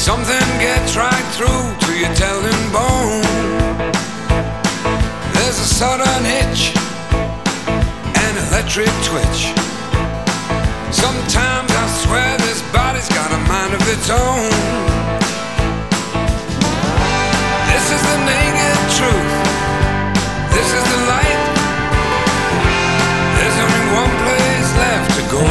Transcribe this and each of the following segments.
Something gets right through to your telling bone. There's a sudden hitch, an electric twitch. Sometimes I swear this body's got a mind of its own. This is the naked truth. This is the light. There's only one place left to go.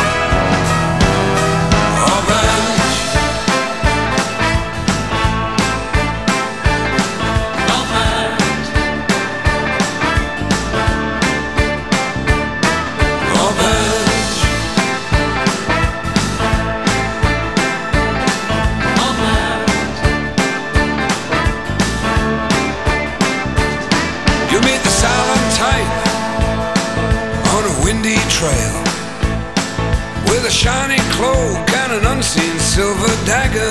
Trail with a shiny cloak and an unseen silver dagger.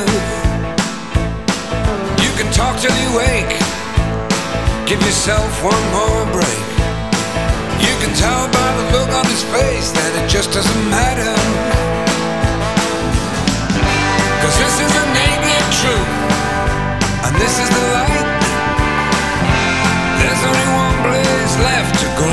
You can talk till you wake, give yourself one more break. You can tell by the look on his face that it just doesn't matter. 'Cause this is the naked truth, and this is the light. There's only one place left to go.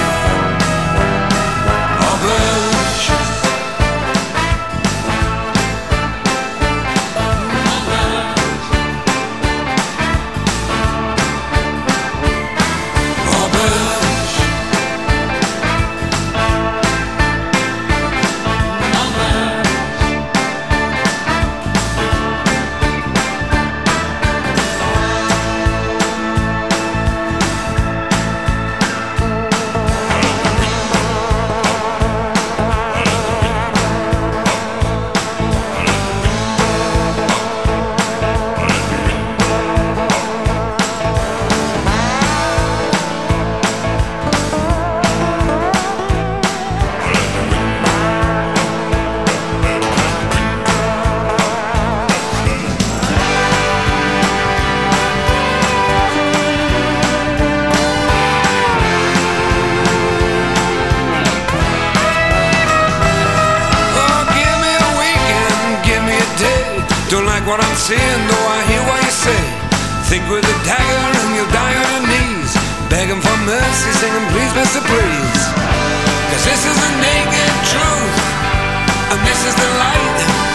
What I'm seeing, though I hear what you say. Think with a dagger and you'll die on your knees, begging for mercy, singing please, Mr. Please. 'Cause this is the naked truth, and this is the light.